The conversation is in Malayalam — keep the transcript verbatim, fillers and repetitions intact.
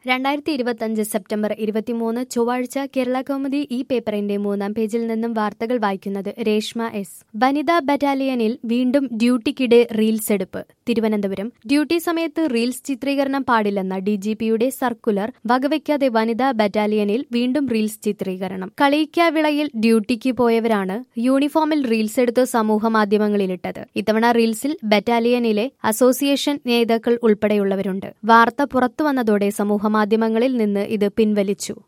രണ്ടായിരത്തി ഇരുപത്തിയഞ്ച് സെപ്റ്റംബർ ഇരുപത്തിമൂന്ന് ചൊവ്വാഴ്ച കേരള കൗമുദി ഈ പേപ്പറിന്റെ മൂന്നാം പേജിൽ നിന്നും വാർത്തകൾ വായിക്കുന്നത് രേഷ്മ എസ്. വനിതാ ബറ്റാലിയനിൽ വീണ്ടും ഡ്യൂട്ടിക്കിടെ റീൽസ് എടുപ്പ്. തിരുവനന്തപുരം. ഡ്യൂട്ടി സമയത്ത് റീൽസ് ചിത്രീകരണം പാടില്ലെന്ന ഡിജിപിയുടെ സർക്കുലർ വകവയ്ക്കാതെ വനിതാ ബറ്റാലിയനിൽ വീണ്ടും റീൽസ് ചിത്രീകരണം. കളിയിക്കാവിളയിൽ ഡ്യൂട്ടിക്ക് പോയവരാണ് യൂണിഫോമിൽ റീൽസ് എടുത്ത് സമൂഹ മാധ്യമങ്ങളിലിട്ടത്. ഇത്തവണ റീൽസിൽ ബറ്റാലിയനിലെ അസോസിയേഷൻ നേതാക്കൾ ഉൾപ്പെടെയുള്ളവരുണ്ട്. വാർത്ത പുറത്തുവന്നതോടെ സമൂഹ മാധ്യമങ്ങളിൽ നിന്ന് ഇത് പിൻവലിച്ചു.